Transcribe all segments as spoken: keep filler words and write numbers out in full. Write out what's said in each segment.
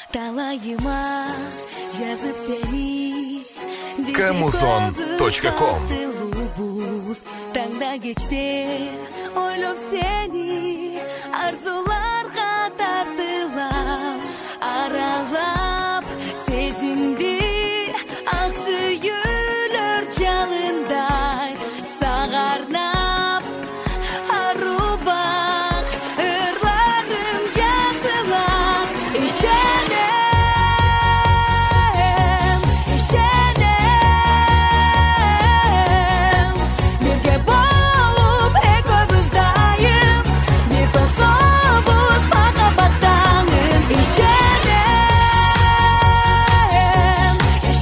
талайыма жазып сени. Камузон точка ком. Таңда кечте ойлоп сени, арзуларга тартылам, аралап сезимди, ак сүйүлөр жалындай сагарнап, арубак ырларым жазылам. Ишенем, ишенем, бирге болуп экөөбүз дайым, бир тособуз махабаттанын. Ишенем,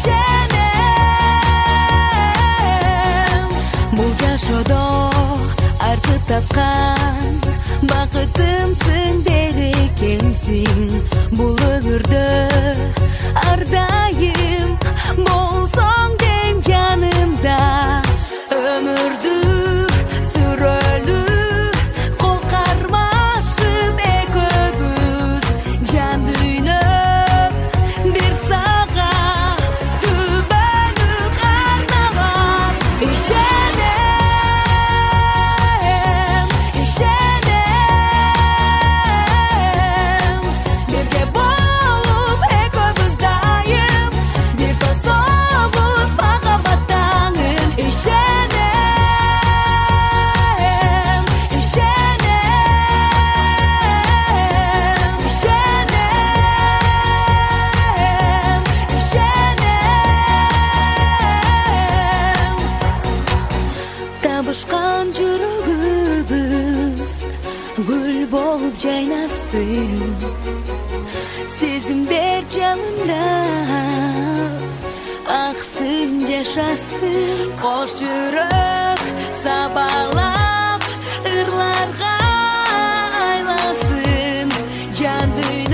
ишенем, бул жашоодо арзып тапкан бакытымсың, берекемсиң. Бул өмүрдө ар дайым болсоң дейм жанымда. Өмүрдү сүрөлү кол кармашып экөөбүз жан дүйнөп, бир сага түбөлүк арналап. Ишенем, ишенем, бирге болуп экөөбүз дайым, бир тособуз махабаттанын. Ишенем, ишенем, ишенем, ишенем. Табышкан жүрөгүбүз гүл болуп жайнасын, сезимдер жалындап аксын жашасын. Кош жүрөк сабалап ырларга айлансын, жан дүйнө